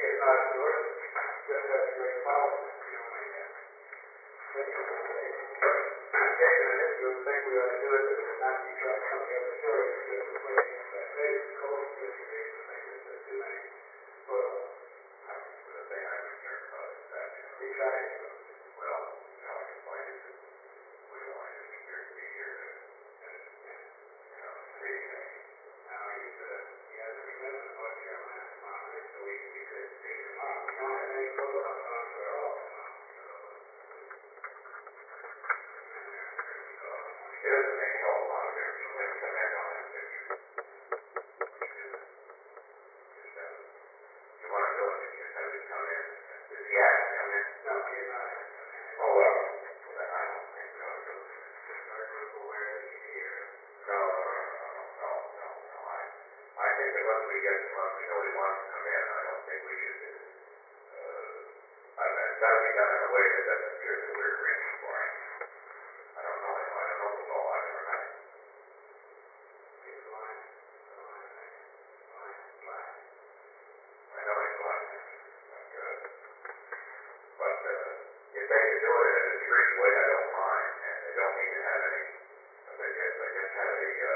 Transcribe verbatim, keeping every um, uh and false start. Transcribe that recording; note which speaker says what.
Speaker 1: It's not yours, just have your policy, you know, like that. Okay, and if you think we ought to do it, but it's not be trying to come the other story, it's just a place that maybe the code is just a reason, I think it's just too many. Well,
Speaker 2: The thing I'm concerned about is that, you know,
Speaker 1: we try it.
Speaker 2: well, you know, I can find it, we don't want to just here to be here to, you know, see anything.
Speaker 1: Now, he's, uh, he has a commitment to North Carolina tomorrow night, so we, we could see tomorrow. We don't have any code on Concord at all tomorrow, so.
Speaker 2: It doesn't make a hell of a lot of difference when they come in on that picture. Just, uh, you want to go and you just have him come in. Does he have to come in?
Speaker 1: No, he's not.
Speaker 2: Oh, well, well, then I don't think we ought to go.
Speaker 1: Our group aware that he's here.
Speaker 2: No, no, no, no, no, no, no, I, I think that once we get, once we know he wants to come in, I don't think we should, uh, I mean, it's gotta be done in a way that doesn't appear that we're reaching for him. I don't know him, I don't know the law, I've never met him.
Speaker 1: He's lying. Lying, lying, lying.
Speaker 2: I know he's lying, but, uh, but, uh, if they can do it in a discreet way, I don't mind, and they don't need to have any, I guess, I guess have a, uh,